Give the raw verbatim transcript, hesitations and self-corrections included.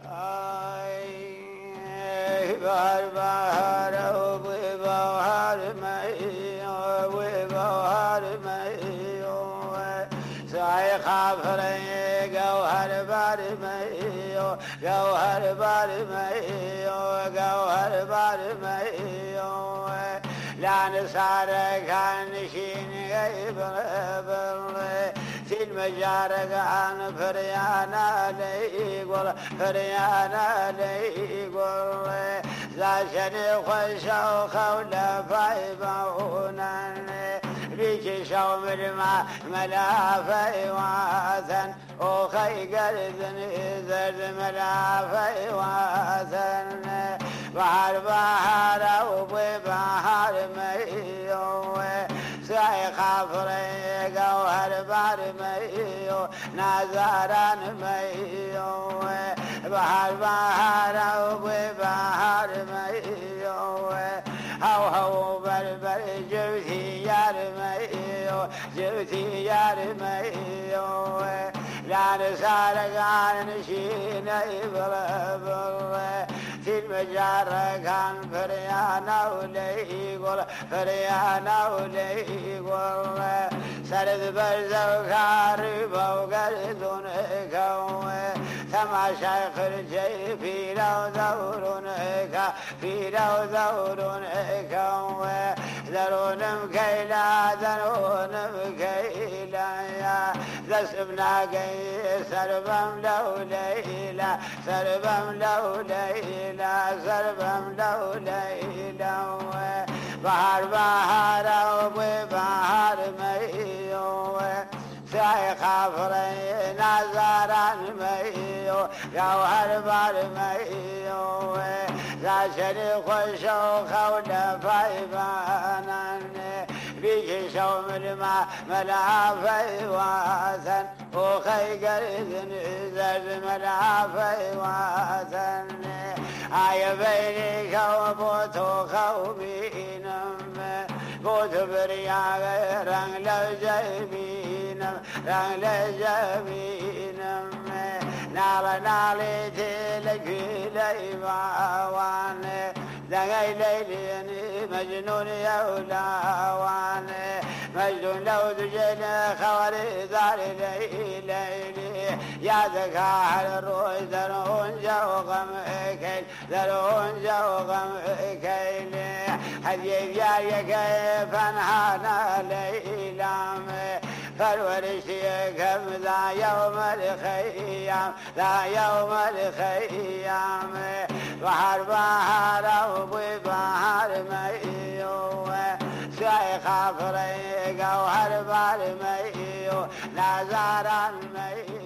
بهر بهر وبهر مي وبهر مي ساي خافري جوهر بار مي جوهر بار مي جوهر بار مي لا نسار كان شين غيبر في المجارق عن فريانا لي يقول فريانا لي يقول لا شني خشوا خولا فايبونا بيك شوم الماء ملافي واثن وخي قرذن زرد ملافي واثن بحر بحر وبحر ميو ساي خافري جوهر بحر ميو نازران ميو بحر بحر وبحر ميو هو هو بربر جبتي يار ميو جبتي يار ميو لا نسارق عن نشينا يبربر في المجار كان فريانا ولي يقول فريانا ولي يقول سرد برزو خاربا وقردون كوي ثم شيخ الجي في لو ذورون كا في لو ذورون كوي ذرون مكيلا ذرون مكيلا يا ذسبنا قي سربم لو ليلا سربم لو ليلا سربم لو ليلا بحر بحر وبحر ميو ساي خافري نازران ميو جوهر بار ميو لا شري خشو خولا فايبانا بيك شوم الماء ملافي واثن وخي قرذن زرد ملافي واثن آي بيني خوبوت وخوبينم بوت بريا رنگ لجبينم رنگ لجبينم نال نالي تلقي ليباوان دقي ليليني مجنون يولاوان مجنون لو دجن خواري دار ليلي يا ذكاء الروح ذرون جو غم كيل ذرون جو غم كيل حديث يا كيف انهانا ليلام فالورشي كم ذا يوم الخيام ذا يوم الخيام بحر بحر وبحر ميو ساي خافري جوهر بار ميو نازران ميو